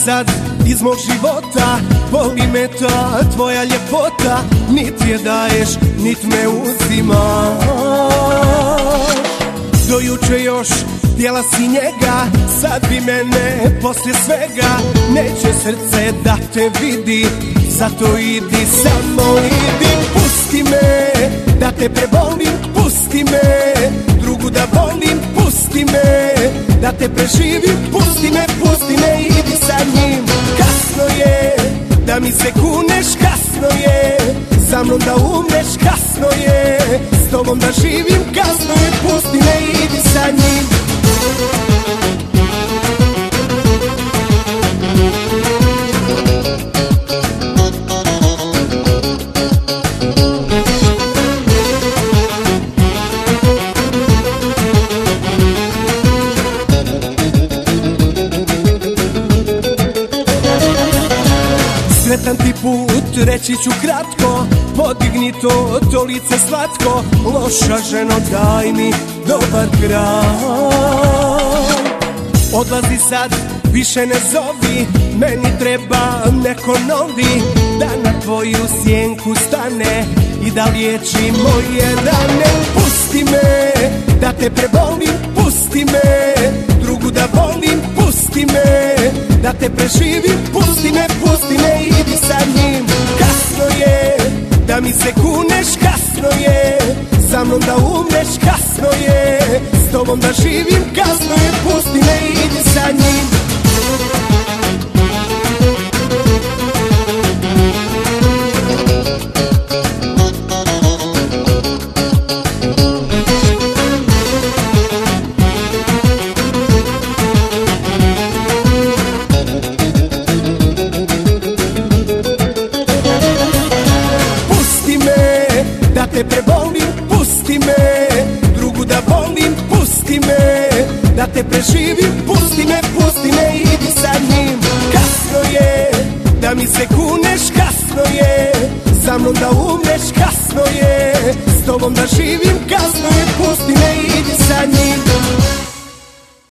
sad iz mog života, boli me ta tvoja ljepota, nit je daješ, nit me uzima. Do juče još htjela si njega, sad bi mene poslije svega. Neće srce da te vidi, zato idi, samo idi. Pusti me da te prebolim, pusti me drugu da volim, pusti me da te preživim, pusti me, idi sa njim. Kasno je da mi se kuneš, kasno je sa mnom da umreš, kasno je s tobom da živim, kasno je, pusti me, idi sa njim. Sretan ti put, reći ću kratko, podigni to lice slatko. Loša ženo, daj mi dobar kraj. Odlazi sad, više ne zovi, meni treba neko novi, da na tvoju sjenku stane i da liječi moje rane. Pusti me da te prebolim, pusti me drugu da volim, pusti me da te preživim, pusti me, idi sa njim. Kasno je da mi se kuneš, kasno je sa mnom da umreš, kasno je s tobom da živim, kasno je, pusti me, idi sa njim. Da te prebolim, pusti me drugu da volim, pusti me da te preživim, pusti me, idi sa njim. Kasno je da mi se kuneš, kasno je sa mnom da umreš, kasno je s tobom da živim, kasno